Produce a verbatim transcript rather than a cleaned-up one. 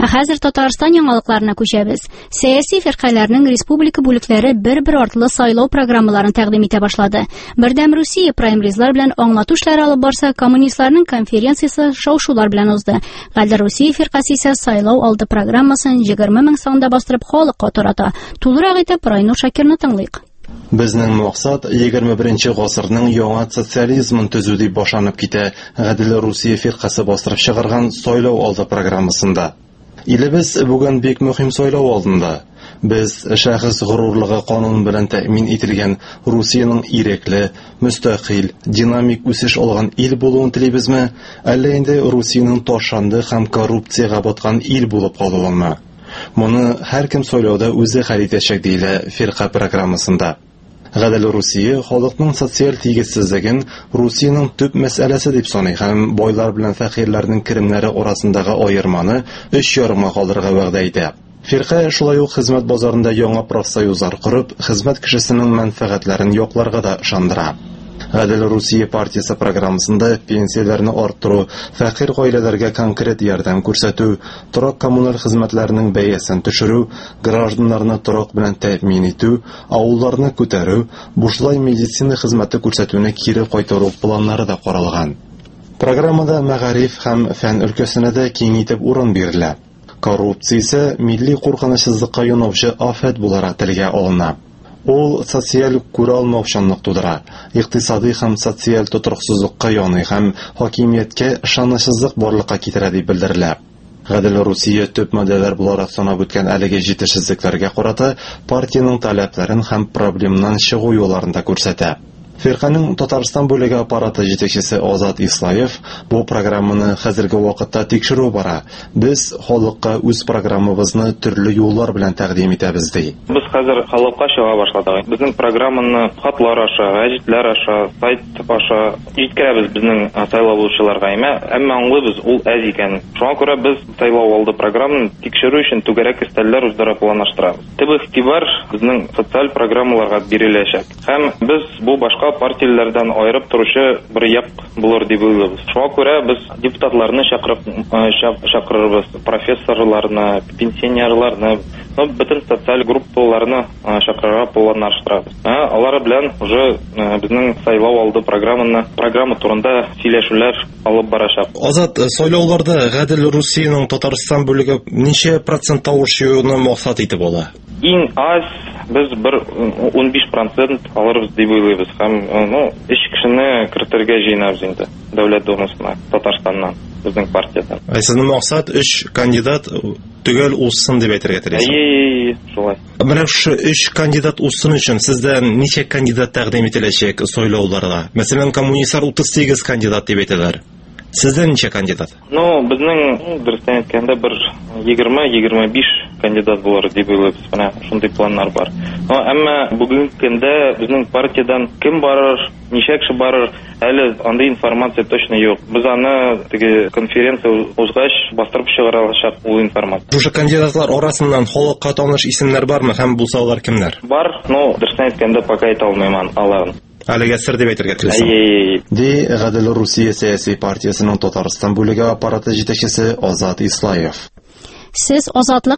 Ә хәзер Татарстан яңалыкларына күчәбез. Сәяси фиркаларның республика бүлекләре бер-бер артлы сайлау программаларын тәкъдим итә башлады. Бердәм Русия праймеризлар белән аңлату эшләре алып барса, коммунистларның конференциясе шау-шулар белән узды. Гадел Русия фиркасы исә сайлау алды программасын егерме мең санда бастырып халыкка тарата. Тулырак итеп Райнур Шакирны тыңлыйк. Безнең максат егерме беренче гасырның яңа социализмын төзү дип башланып китә Гадел Русия фиркасы бастырып чыгарган сайлау алды программасында. Илебез бүген бик мөһим сайлау алдында. Без шәхес горурлыгы канун белән тәэмин ителгән Русиянең ирекле, мөстәкыйль, динамик үсеш алган ил булуын телибезме, әллә инде Русиянең ташанды һәм коррупциягә баткан ил булып калуынмы? Моны һәркем сайлауда үзе хәл итәчәк диелә фирка программасында. Гадел Русия халыкның социаль тигезсезлеген Русиянең төп мәсьәләсе дип саный һәм байлар белән фәкыйрьләрнең керемнәре арасындагы аерманы өч ярымга калдырырга вәгъдә итә. Фирка шулай ук хезмәт базарында яңа профсоюзлар корып, хезмәт кешесенең мәнфәгатьләрен якларга да ышандыра. Гадел Русия партиясе программасында пенсияләрне арттыру, фәкыйрь гаиләләргә конкрет ярдәм күрсәтү, торак коммуналь хезмәтләрнең бәясен төшерү, гражданнарны торак белән тәэмин итү, авылларны күтәрү, бушлай медицина хезмәте күрсәтүне кире кайтару планнары да каралган. Программада мәгариф һәм фән өлкәсенә дә киң итеп урын бирелә. Коррупция исә милли куркынычсызлыкка юнавчы афәт буларак телгә алына. Ул социаль күралмаучанлык тудыра, икътисади һәм социаль тотрыксызлыкка яный һәм хакимияткә ышанычсызлык барлыкка китерә дип белдерелә. Гадел Русия төп модельләр буларак санап үткән әлеге җитешсезлекләргә карата партияның таләпләрен һәм проблемнан чыгу юлларын да күрсәтә. Фирканың Татарстан бүлеге аппараты җитәкчесе Азат Ислаев бу программаны хәзерге вакытта тикшерү бара. Без халыкка үз программабызны төрле юллар белән тәкъдим итәбез ди. Без хәзер халыкка чыга башладык. Безнең программаны хатлар аша, гәҗитләр аша, сайт аша җиткерәбез безнең сайлаучыларга. Әмма аңлыйбыз, ул әз икән. Шуңа күрә без сайлау алды программаны тикшерү өчен түгәрәк өстәлләр үздәре планлаштырабыз. Төп игътибар безнең социаль программаларга биреләчәк. Һәм без бу башка партияләрдән аерып торучы бер як булыр дип уйлыйбыз. Шуңа күрә без депутатларны чакырып чакырырбыз, профессорларны, пенсионерларны, бөтен социаль группаларны чакырырга планлаштырабыз. Алар белән уже безнең сайлау алды программаны, программа турында сөйләшүләр алып барачак. Азат, сайлауларда Гадел Русиянең Татарстан бүлеге ничә процент тавыш җыюны максат итеп ала? Иң аз без бер унбиш процент алырбыз дип уйлыйбыз. Һәм ну өч кешене кертергә җыенабыз инде Дәүләт Думасына Татарстаннан, безнең партиядан. Ә сезнең максат өч кандидат төгәл узсын дип әйтергә телисез? Әйе, шулай. Менә шу өч кандидат узсын өчен сездән ничә кандидат тәкъдим ителәчәк сайлауларга? Мәсәлән, коммунистлар утыз сигез кандидат дип әйтәләр. Сездән ничә кандидат? Ну, безнең дөрестән әйткәндә бер егерме егерме биш кандидат булыр дип уйлыйбыз. Менә шундый планнар бар. Но әмма бүгенге көндә безнең партиядан кем барыр, ничә кеше барыр, әле андый информация точно юк. Без аны теге конференция узгач бастырып чыгарачак ул информация. Бушы кандидатлар арасыннан халыкка таныш исемнәр бармы һәм булса алар кемнәр? Бар, но дөрестән әйткәндә пока әйтә алмыйм аларын. Әлегә сер дип әйтергә телисез. Ди Гадел Русия сәяси партиясенең Татарстан бүлеге аппараты җитәкчесе Азат Ислаев. Сез азатлык